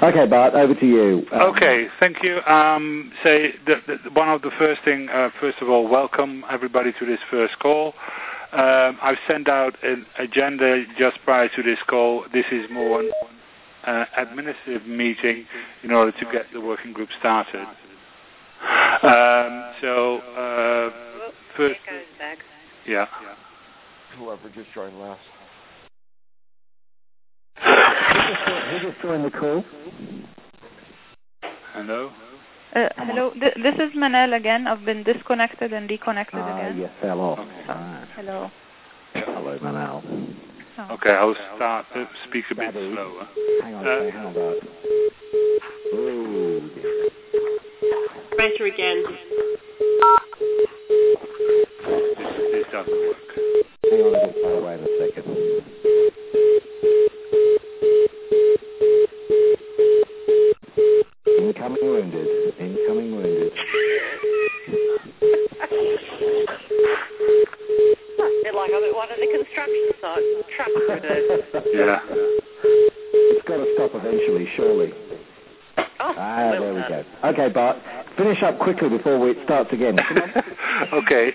Okay, Bart, over to you. Okay, thank you. One of the first thing, first of all, welcome everybody to this first call. I've sent out an agenda just prior to this call. This is more an administrative meeting in order to get the working group started. First, yeah. Whoever just joined last. Who just joined the call? Hello? Hello, this is Manal again. I've been disconnected and reconnected again. You fell off. Right. Hello. Hello, Manal. Oh. Okay, I'll start to speak a bit slower. Hang on, Bart. Oh, dear. Pressure again. This doesn't work. Hang on a bit, wait a second. Incoming wounded. They're like I'm at one of the construction sites. Trucks through there. Yeah. It's got to stop eventually, surely. There we go. Okay, Bart, finish up quickly before it starts again. Okay.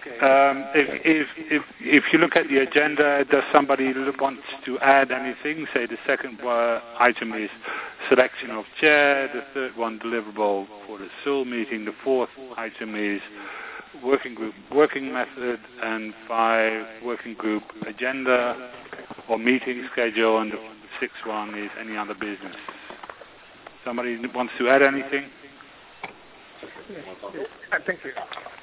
If you look at the agenda, does somebody want to add anything? Say the second item is selection of chair. The third one, deliverable for the SUL meeting. The fourth item is working group working method. And 5, working group agenda or meeting schedule. And the sixth one is any other business. Somebody wants to add anything? Thank you.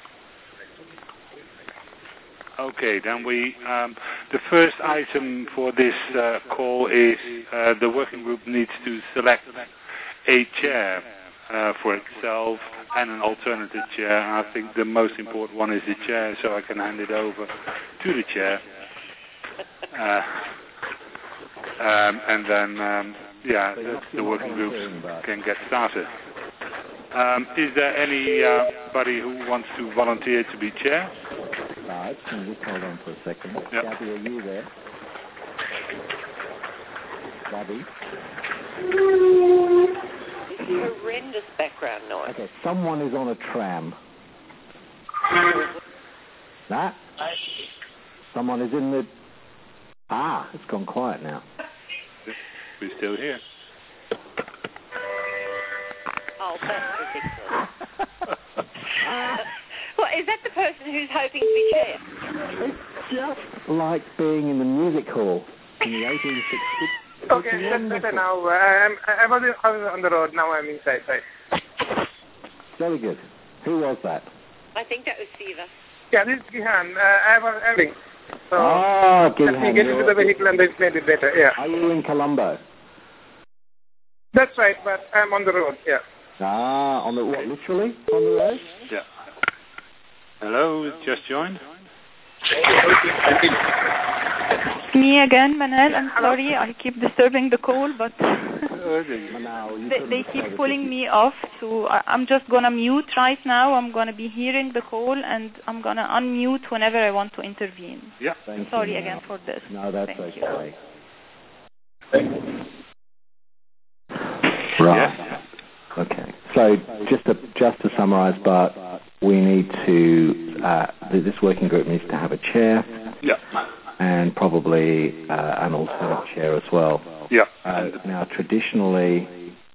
Okay, then the first item for this call is the working group needs to select a chair for itself and an alternative chair. And I think the most important one is the chair, so I can hand it over to the chair. And then, the working groups can get started. Is there anybody who wants to volunteer to be chair? Right, can you just hold on for a second? Yep. Gabby, are you there? Gabby? Horrendous background noise. Okay, someone is on a tram. That? Someone is in the... it's gone quiet now. We're still here. Oh, that's ridiculous. Well, is that the person who's hoping to be chair? It's just like being in the music hall in the 1860s. Okay, that's better now. I was on the road. Now I'm inside. Right. Very good. Who was that? I think that was Siva. Yeah, this is Gihan. I was having. So Gihan. let me get into the vehicle and explain it better. Yeah. Are you in Colombo? That's right, but I'm on the road. Yeah. On the what? Literally on the road? Yeah. Hello, just joined. Me again, Manal. I'm sorry, I keep disturbing the call, but they keep pulling me off. So I'm just gonna mute right now. I'm gonna be hearing the call, and I'm gonna unmute whenever I want to intervene. Yeah. Sorry again for this. No, that's Thank okay. You. Right. Yes. Okay. So just to summarise, Bart, we need to this working group needs to have a chair. Yeah. And probably an alternate chair as well. Yeah. Now, traditionally,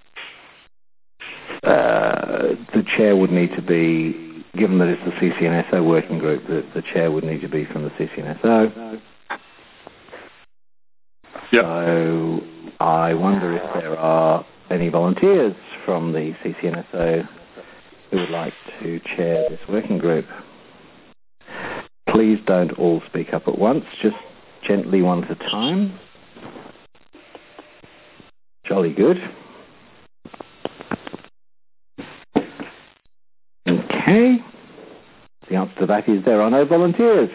the chair would need to be, given that it's the CCNSO working group, the chair would need to be from the CCNSO. Yeah. So I wonder if there are any volunteers from the CCNSO who would like to chair this working group. Please don't all speak up at once, just gently one at a time. Jolly good. Okay. The answer to that is there are no volunteers.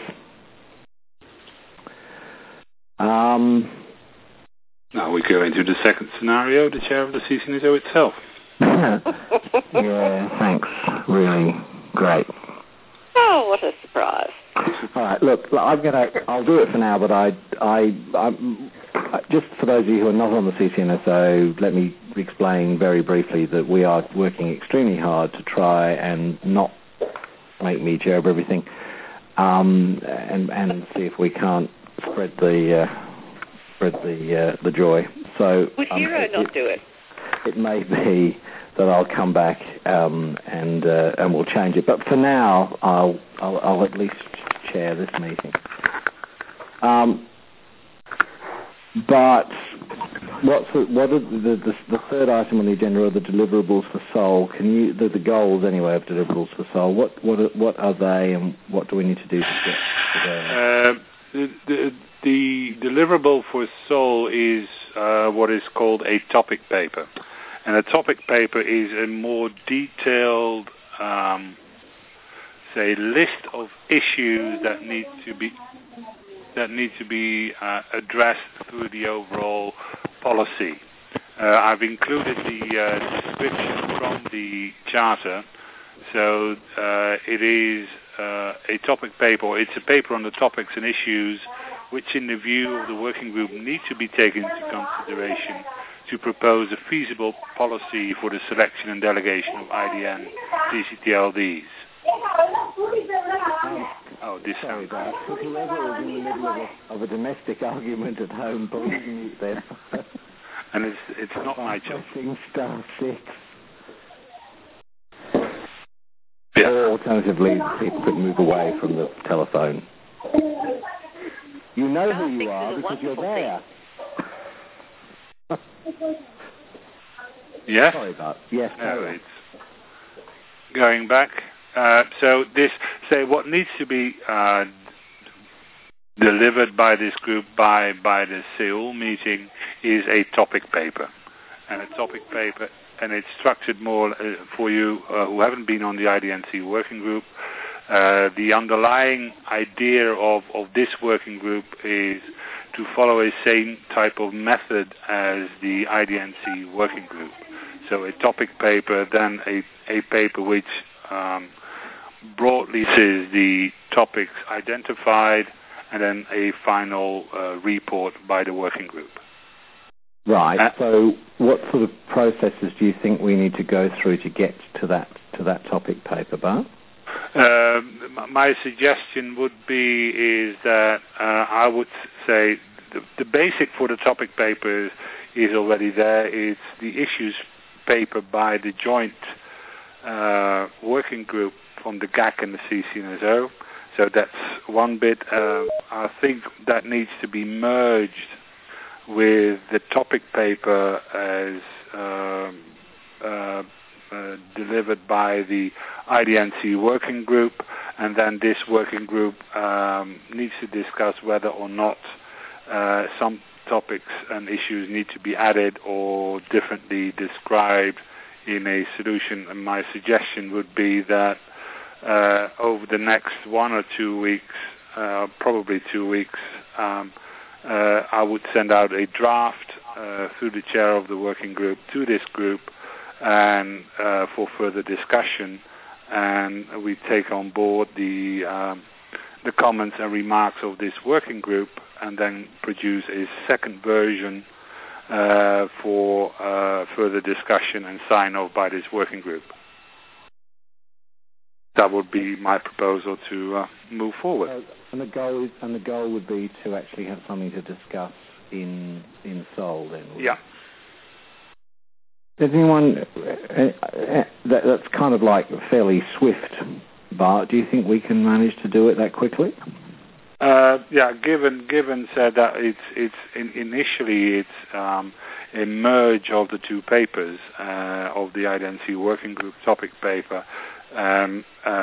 Now we go into the second scenario, the chair of the CCNSO itself. Yeah, thanks. Really great. Oh, what a surprise. All right, look, I'll do it for now, but just for those of you who are not on the CCNSO, let me explain very briefly that we are working extremely hard to try and not make me chair of everything, and see if we can't spread the joy. So would Hero not do it? It may be that I'll come back and we'll change it. But for now, I'll at least chair this meeting. But what are the third item on the agenda are the deliverables for Sol? The goals anyway of deliverables for Sol? What are they, and what do we need to do to get to them? The deliverable for Sol is what is called a topic paper. And a topic paper is a more detailed, list of issues that need to be addressed through the overall policy. I've included the description from the charter, so it is a topic paper, or it's a paper on the topics and issues which, in the view of the working group, need to be taken into consideration to propose a feasible policy for the selection and delegation of IDN CCTLDs. Sorry, Bart. Whoever is in the middle of a domestic argument at home, please mute them. And it's not my job. Pressing *6. Yeah. Or alternatively, people could move away from the telephone. You know who you are because you're there. Yes? Sorry, Bart. Yes, it's going back. What needs to be delivered by this group by the Seoul meeting is a topic paper. And a topic paper, and it's structured more for you who haven't been on the IDNC working group. The underlying idea of this working group is to follow a same type of method as the IDNC working group. So a topic paper, then a paper which broadly says the topics identified, and then a final report by the working group. Right. So what sort of processes do you think we need to go through to get to that topic paper, Bart? My suggestion would be is that I would say the basic for the topic paper is already there. It's the issues paper by the joint working group from the GAC and the CCNSO. So that's one bit. I think that needs to be merged with the topic paper as delivered by the IDNC working group, and then this working group needs to discuss whether or not some topics and issues need to be added or differently described in a solution. And my suggestion would be that over the next 1 or 2 weeks, probably 2 weeks, I would send out a draft through the chair of the working group to this group and for further discussion, and we take on board the comments and remarks of this working group, and then produce a second version for further discussion and sign off by this working group. That would be my proposal to move forward. And the goal would be to actually have something to discuss in Seoul then. Yeah. Does anyone that's kind of like fairly swift, Bart? Do you think we can manage to do it that quickly? Yeah. Given said that initially it's a merge of the two papers of the IDNC working group topic paper and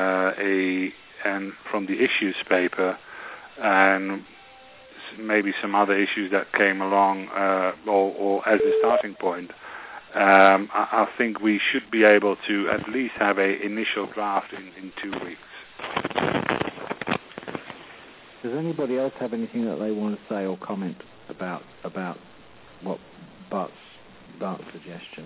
from the issues paper, and maybe some other issues that came along or as a starting point. I think we should be able to at least have an initial draft in 2 weeks. Does anybody else have anything that they want to say or comment about what Bart's suggestion?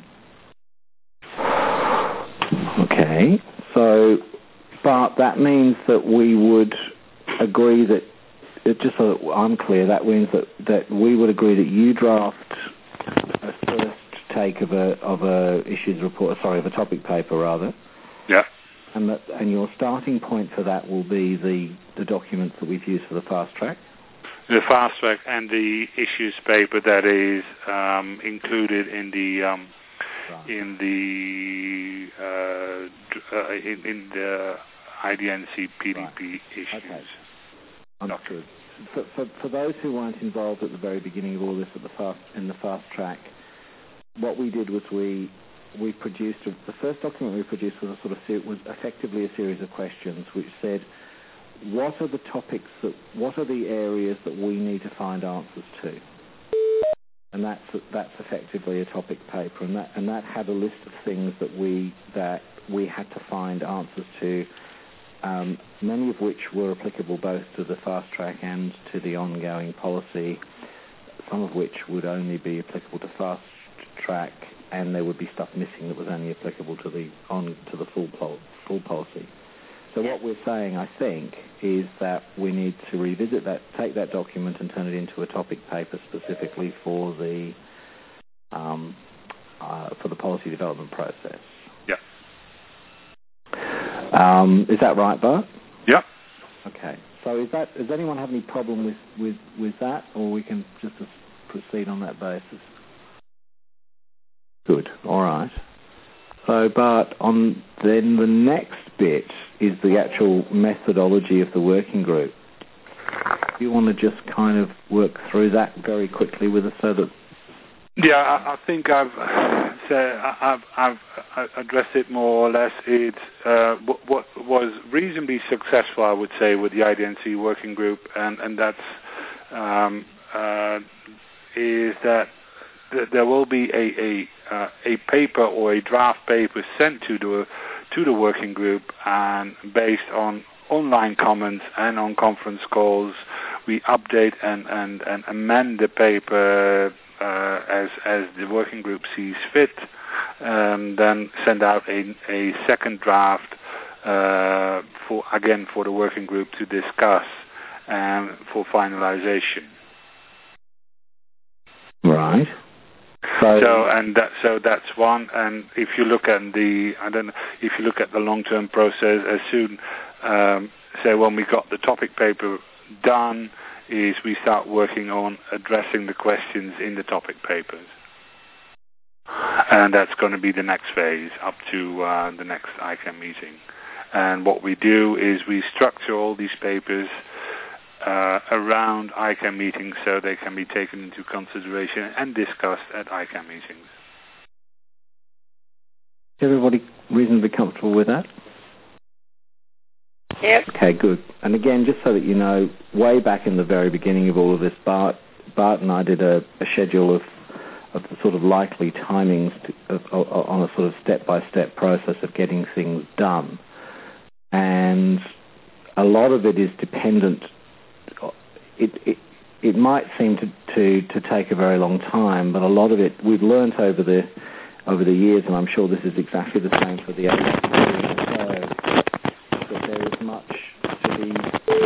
Okay, so Bart, that means that we would agree that just so that I'm clear, that means that we would agree that you draft a first take of a issues report, of a topic paper rather. Yeah. And your starting point for that will be the documents that we've used for the fast track. The fast track and the issues paper that is included in the in the IDNC PDP issues. Okay. Understood. For those who weren't involved at the very beginning of all this in the fast track, what we did was we produced the first document we produced was was effectively a series of questions which said, what are the areas that we need to find answers to? And that's effectively a topic paper, and that had a list of things that we had to find answers to, many of which were applicable both to the fast track and to the ongoing policy, some of which would only be applicable to fast track, and there would be stuff missing that was only applicable to the full policy. So what we're saying, I think, is that we need to revisit that, take that document and turn it into a topic paper specifically for the policy development process. Yeah. Is that right, Bart? Yeah. Okay. So does anyone have any problem with that, or we can just proceed on that basis? Good. All right. So, Bart, then the next bit is the actual methodology of the working group. Do you want to just kind of work through that very quickly with us so that... Yeah, I think I've addressed it more or less. It's what was reasonably successful, I would say, with the IDNC working group, and that's is that there will be a paper or a draft paper sent to the working group, and based on online comments and on conference calls, we update and amend the paper as the working group sees fit, then send out a second draft for the working group to discuss and for finalization. Right. So that's one. And if you look at the long-term process, as soon say when we got the topic paper done, is we start working on addressing the questions in the topic papers, and that's going to be the next phase up to the next ICANN meeting. And what we do is we structure all these papers around ICANN meetings so they can be taken into consideration and discussed at ICANN meetings. Everybody reasonably comfortable with that? Yep. Okay, good. And again, just so that you know, way back in the very beginning of all of this, Bart and I did a schedule of the sort of likely timings on a sort of step-by-step process of getting things done. And a lot of it is dependent. It might seem to take a very long time, but a lot of it we've learnt over the years, and I'm sure this is exactly the same for the ALAC, that there is much to be...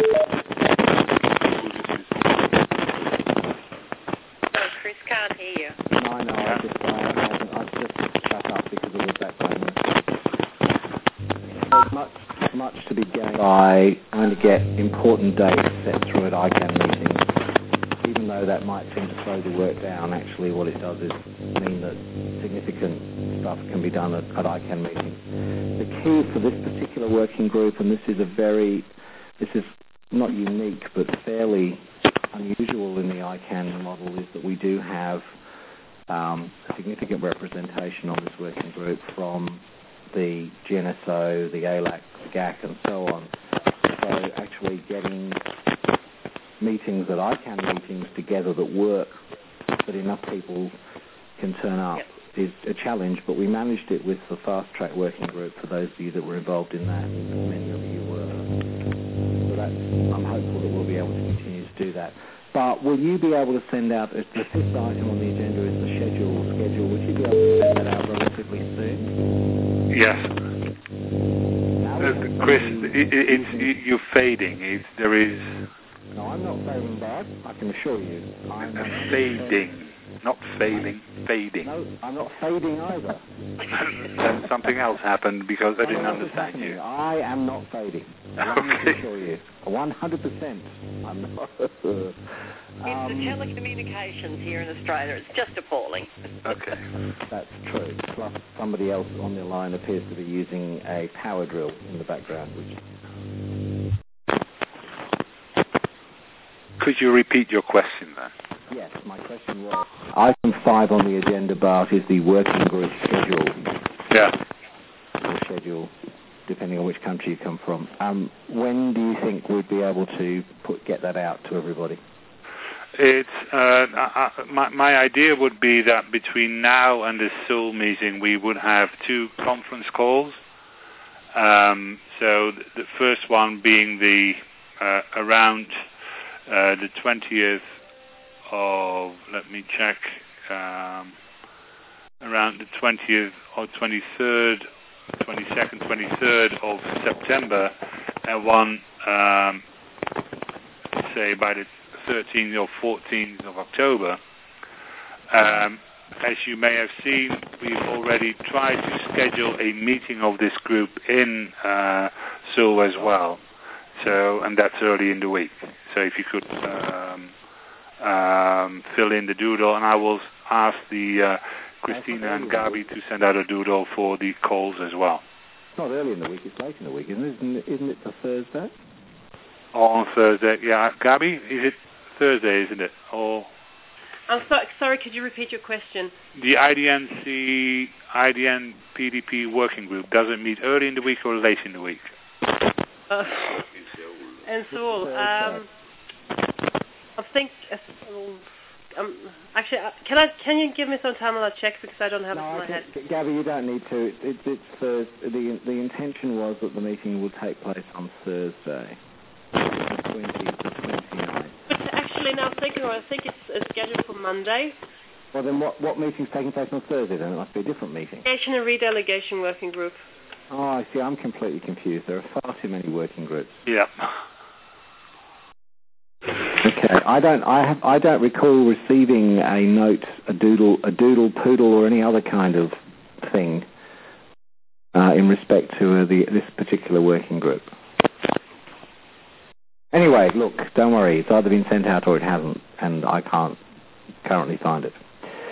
Oh, Chris can't hear you. No, I've just shut up because of the background noise. There's much to be gained by trying to get important dates set through at ICANN meetings. Even though that might seem to slow the work down, actually what it does is mean that significant stuff can be done at ICANN meetings. The key for this particular working group, and this is not unique but fairly unusual in the ICANN model, is that we do have significant representation on this working group from the GNSO, the ALAC, the GAC, and so on. So actually getting meetings at ICANN meetings together that work, that enough people can turn up, is a challenge, but we managed it with the fast track working group, for those of you that were involved in that, many of you were. So I'm hopeful that we'll be able to continue to do that. But will you be able to send out, the fifth item on the agenda is the schedule, would you be able to send that out relatively soon? Yes. Chris, you're fading. There is No, I'm not failing, Bart. I can assure you. I'm Fading. Not failing, fading. No, I'm not fading either. Then something else happened because I didn't understand you. I am not fading. I can assure you. 100%. I'm not. It's the telecommunications here in Australia. It's just appalling. Okay. That's true. Plus, somebody else on the line appears to be using a power drill in the background. Could you repeat your question then? Yes, my question was, item 5 on the agenda, Bart, is the working group schedule. Yeah. Or schedule, depending on which country you come from. When do you think we'd be able to get that out to everybody? It's my idea would be that between now and the Seoul meeting, we would have 2 conference calls. So the first one being the around the 20th of, let me check, around the 20th or 23rd, 22nd, 23rd of September, and one, say, by the 13th or 14th of October. As you may have seen, we've already tried to schedule a meeting of this group in Seoul as well. So, and that's early in the week. So if you could fill in the doodle, and I will ask the Christina and Gabi to send out a doodle for the calls as well. It's not early in the week, it's late in the week, isn't it the Thursday? Oh, on Thursday, yeah. Gabi, is it Thursday, isn't it? Or I'm sorry, could you repeat your question? the IDN PDP working group, does it meet early in the week or late in the week? And Seoul, I think. Actually, can you give me some time while I check, because I don't have it in my head. Gabi, you don't need to. It's the intention was that the meeting would take place on Thursday, the 20th to 29th. But actually, now thinking, I think it's scheduled for Monday. Well, then what meeting's taking place on Thursday? Then it must be a different meeting. Delegation and redelegation working group. Oh, I see. I'm completely confused. There are far too many working groups. Yeah. Okay, I don't recall receiving a note, a doodle poodle, or any other kind of thing in respect to this particular working group. Anyway, look, don't worry. It's either been sent out or it hasn't, and I can't currently find it.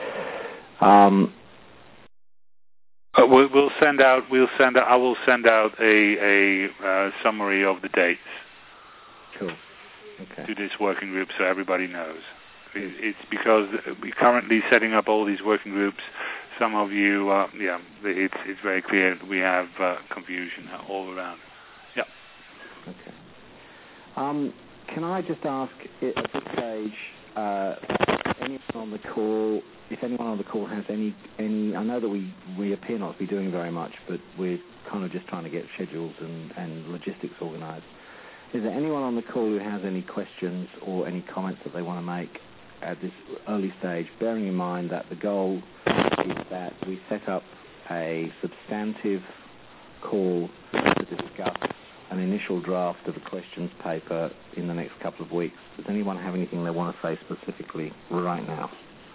We'll send out. I will send out a summary of the dates. Cool. Okay. To this working group, so everybody knows. It's because we're currently setting up all these working groups. Some of you, it's very clear that we have confusion all around. Yeah. Okay. Can I just ask at this stage, anyone on the call? If anyone on the call has any, I know that we appear not to be doing very much, but we're kind of just trying to get schedules and logistics organised. Is there anyone on the call who has any questions or any comments that they want to make at this early stage, bearing in mind that the goal is that we set up a substantive call to discuss an initial draft of a questions paper in the next couple of weeks. Does anyone have anything they want to say specifically right now?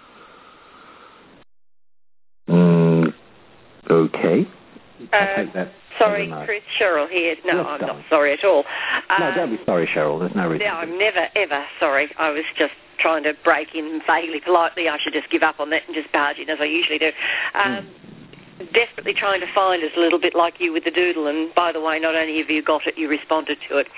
Okay. I'll take that. Sorry, Chris, Cheryl here. No, yes, I'm not sorry at all. No, don't be sorry, Cheryl. There's no reason. No, I'm never, ever sorry. I was just trying to break in vaguely politely. I should just give up on that and just barge in as I usually do. Desperately trying to find us a little bit like you with the doodle. And by the way, not only have you got it, you responded to it.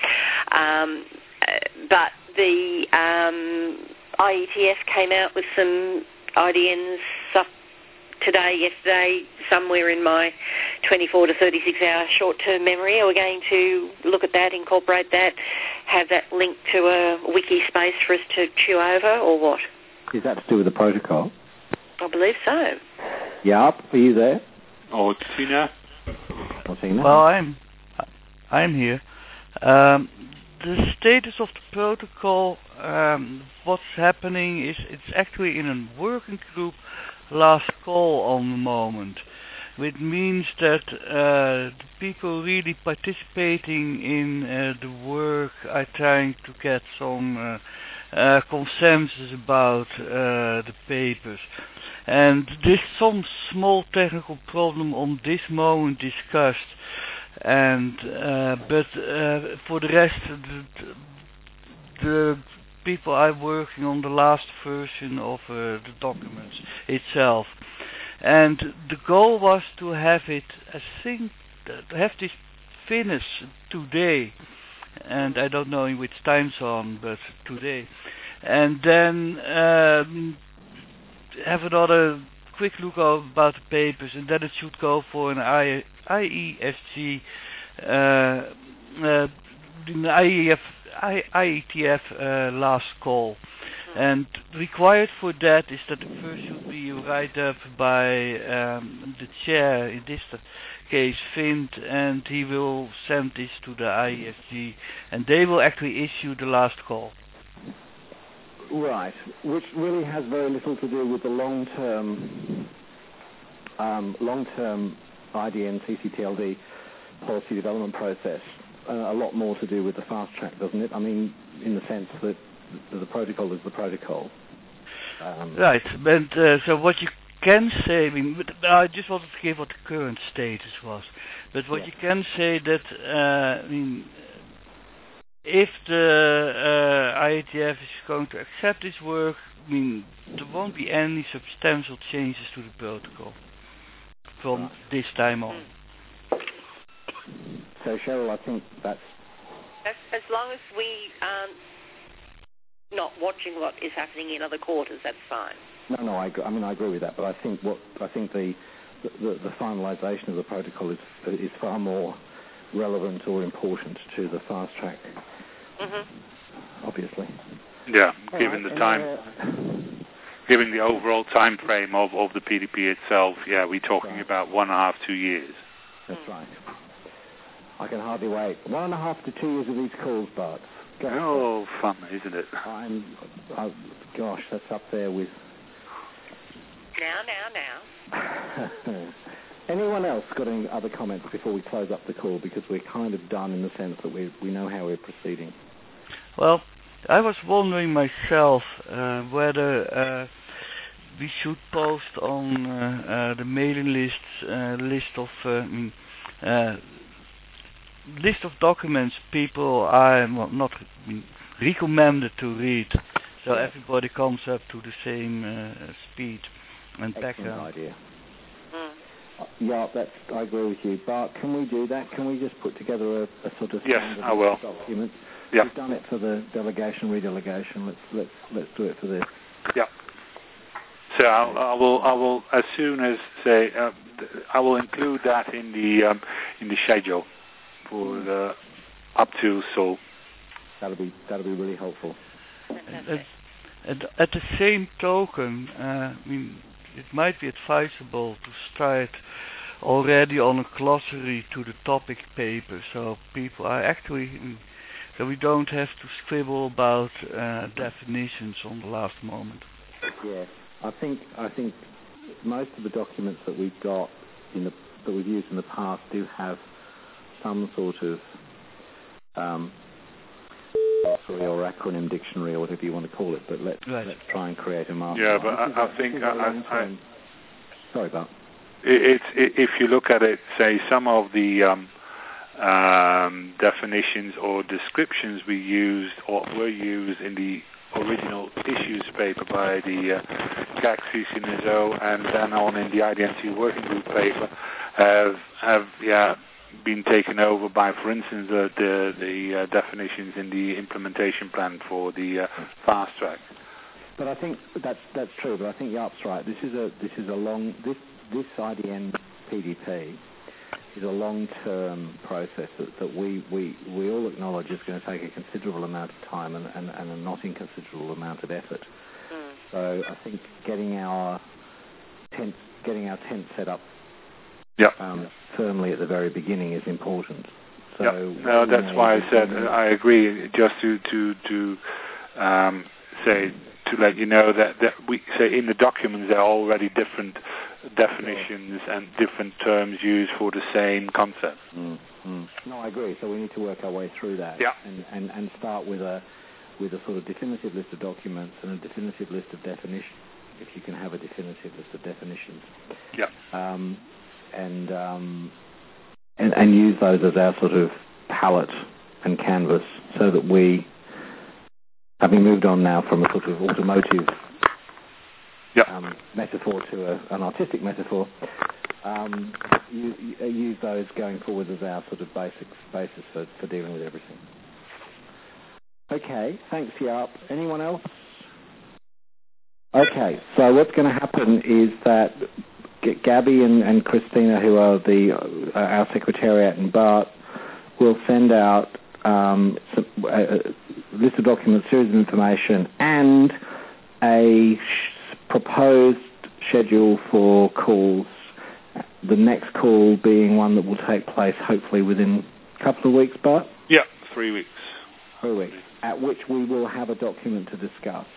But the IETF came out with some IDN stuff yesterday, somewhere in my 24 to 36 hour short-term memory. Are we going to look at that, incorporate that, have that linked to a wiki space for us to chew over, or what? Is that to do with the protocol? I believe so. Yep, are you there? Oh, Tina? Well, I'm here. The status of the protocol, what's happening is it's actually in a working group last call on the moment. which means that the people really participating in the work are trying to get some consensus about the papers. And there's some small technical problem on this moment discussed, and but for the rest, the people are working on the last version of the documents itself. And the goal was to have it, I think, have this finished today, and I don't know in which time zone, but today. And then have another quick look about the papers, and then it should go for an IESG, IETF last call. And required for that is that the first should be a write-up by the chair, in this case Vint, and he will send this to the IESG, and they will actually issue the last call. Right, which really has very little to do with the long-term IDN CCTLD policy development process. A lot more to do with the fast track, doesn't it? I mean, in the sense that the protocol is the protocol. Right, but so what you can say, I mean, I just wanted to give what the current status was, but what you can say that, I mean, if the IETF is going to accept this work, I mean, there won't be any substantial changes to the protocol from this time on. So, Cheryl, I think that's as long as we aren't not watching what is happening in other quarters, that's fine. No, I agree with that, but I think the finalisation of the protocol is far more relevant or important to the fast track. Obviously. Yeah, given the time, given the overall time frame of the PDP itself, yeah, we're talking about 1.5 to 2 years. That's right. I can hardly wait. 1.5 to 2 years of these calls, Bart. Oh, fun, isn't it? Gosh, that's up there with... Now. Anyone else got any other comments before we close up the call? Because we're kind of done in the sense that we know how we're proceeding. Well, I was wondering myself whether we should post on the mailing list of documents people are not recommended to read, so everybody comes up to the same speed and background. Idea. Yeah, I agree with you. Bart, can we do that? Can we just put together a sort of standard document? Yeah. We've done it for the delegation, redelegation. Let's do it for this. Yeah. So I will as soon as say I will include that in the schedule for the up to so. That'll be really helpful. At the same token, I mean, it might be advisable to start already on a glossary to the topic paper, so people are actually, so we don't have to scribble about definitions on the last moment. Yeah, I think most of the documents that we've got that we've used in the past do have some sort of glossary or acronym dictionary or whatever you want to call it, but let's try and create a master. Yeah, but I think sorry, Bart. If you look at it, say some of the definitions or descriptions we used or were used in the original issues paper by the CAC CCNSO and then on in the IDNT working group paper have been taken over by, for instance, the definitions in the implementation plan for the fast track. But I think that's true. But I think Jaap's right. This IDN PDP is a long-term process that we all acknowledge is going to take a considerable amount of time and a not inconsiderable amount of effort. So I think getting our tent set up firmly at the very beginning is important. So no, that's why I said I agree. Just to say to let you know that we say in the documents there are already different definitions and different terms used for the same concept. No, I agree. So we need to work our way through that, and start with a sort of definitive list of documents and a definitive list of definitions, if you can have a definitive list of definitions. And use those as our sort of palette and canvas, so that we, having moved on now from a sort of automotive metaphor to an artistic metaphor, use those going forward as our sort of basis for dealing with everything. Okay, thanks, Jaap. Anyone else? Okay, so what's going to happen is that Gabby and Christina, who are our secretariat, and Bart, will send out a list of documents, series of information, and a proposed schedule for calls. The next call being one that will take place hopefully within a couple of weeks, Bart? 3 weeks. 3 weeks, at which we will have a document to discuss.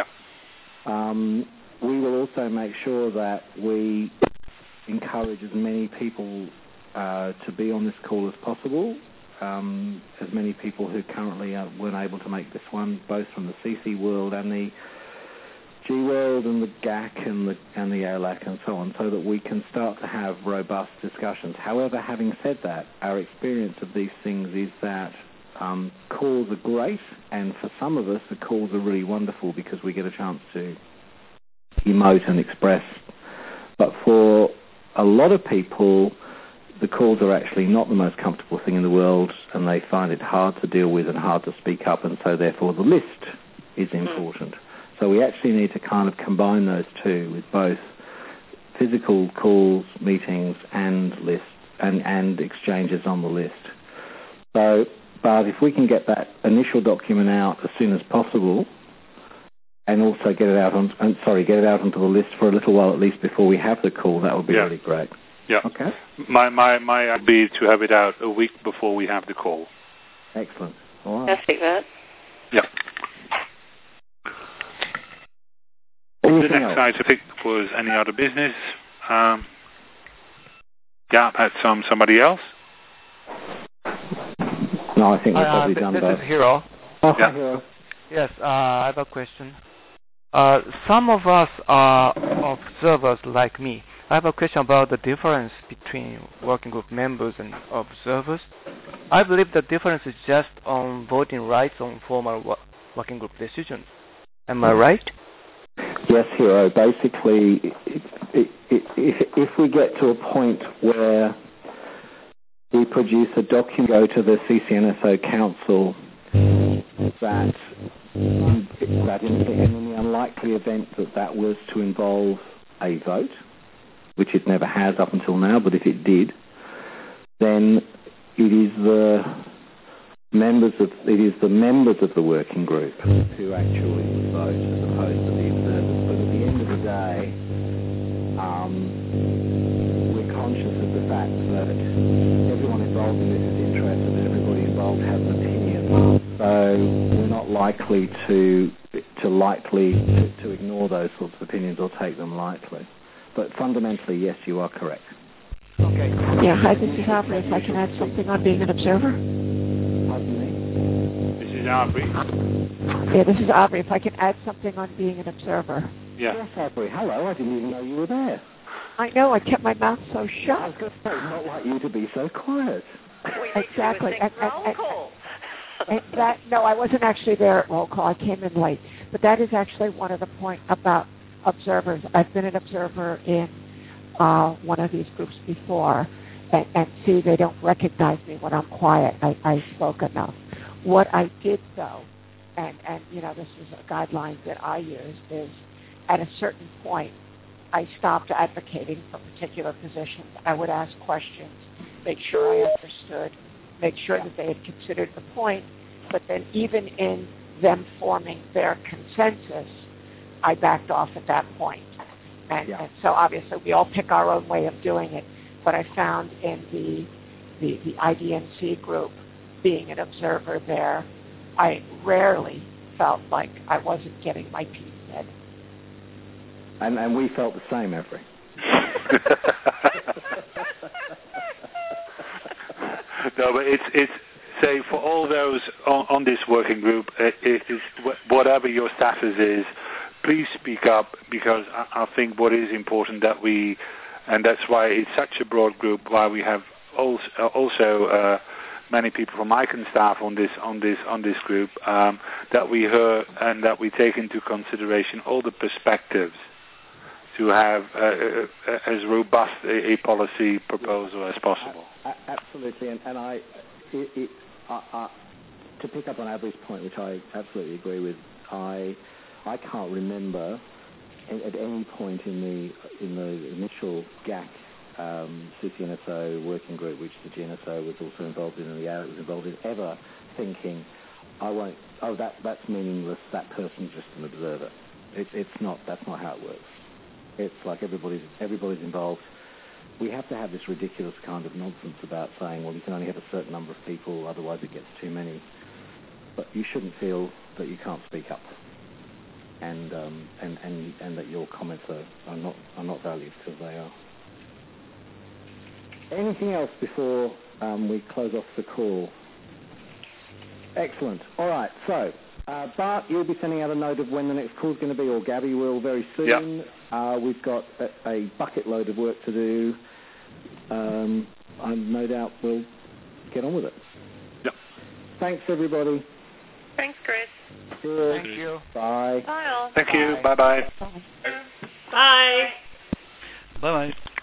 We will also make sure that we encourage as many people to be on this call as possible, as many people who currently weren't able to make this one, both from the CC world and the G World and the GAC and the ALAC and so on, so that we can start to have robust discussions. However, having said that, our experience of these things is that calls are great, and for some of us the calls are really wonderful because we get a chance to emote and express. But for a lot of people, the calls are actually not the most comfortable thing in the world, and they find it hard to deal with and hard to speak up, and so therefore the list is important. So we actually need to kind of combine those two, with both physical calls, meetings, and lists and exchanges on the list. So, but if we can get that initial document out as soon as possible, and also get it out onto the list for a little while at least before we have the call, that would be really great. Okay. My idea would be to have it out a week before we have the call. Excellent. All right. That's that. The next item, I think, was any other business. Had somebody else? No, I think we've probably done this both. This is Hiro. Hi, Hiro. Yes, I have a question. Some of us are observers like me. I have a question about the difference between working group members and observers. I believe the difference is just on voting rights on formal working group decisions. Am I right? Yes, Hiro. Basically, if we get to a point where we produce a document, go to the CCNSO Council, that in the unlikely event that was to involve a vote, which it never has up until now, but if it did, then it is the members of the working group who actually vote, as opposed to the observers. But at the end of the day, we're conscious of the fact that everyone involved in this is interested, and everybody involved has an opinion. So we're not likely to ignore those sorts of opinions or take them lightly. But fundamentally, yes, you are correct. Okay. Yeah, hi, this is Aubrey. If I can add something on being an observer. Pardon me? This is Aubrey. Yeah, this is Aubrey. If I can add something on being an observer. Yes, Aubrey. Hello, I didn't even know you were there. I know, I kept my mouth so shut. I was going to say, it's not like you to be so quiet. Exactly. No, I wasn't actually there at roll call. I came in late. But that is actually one of the points about observers. I've been an observer in one of these groups before, and see, they don't recognize me when I'm quiet. I spoke enough. What I did, though, and this is a guideline that I used, is at a certain point, I stopped advocating for particular positions. I would ask questions, make sure I understood, make sure that they had considered the point, but then even in them forming their consensus, I backed off at that point. And so obviously we all pick our own way of doing it, but I found in the IDNC group, being an observer there, I rarely felt like I wasn't getting my piece said. And we felt the same, Effie. No, but it's say for all those on this working group, whatever your status is, please speak up, because I think what is important that we, and that's why it's such a broad group, why we have also many people from ICANN staff on this group, that we hear and that we take into consideration all the perspectives to have as robust a policy proposal as possible. Absolutely, and to pick up on Abri's point, which I absolutely agree with, I can't remember at any point in the initial GAC CCNSO working group, which the GNSO was also involved in, and the ARIC was involved in, ever thinking, that's meaningless, that person's just an observer. It's not. That's not how it works. It's like everybody's involved. We have to have this ridiculous kind of nonsense about saying, well, you can only have a certain number of people, otherwise it gets too many. But you shouldn't feel that you can't speak up, and that your comments are not valued, because they are. Anything else before we close off the call? Excellent. All right. So, Bart, you'll be sending out a note of when the next call is going to be, or Gabby will very soon. Yep. We've got a bucket load of work to do. I'm no doubt we'll get on with it. Yep. Thanks, everybody. Thanks, Chris. Good. Thank you. Bye. Bye all. Thank you. Bye-bye. Bye. Bye-bye.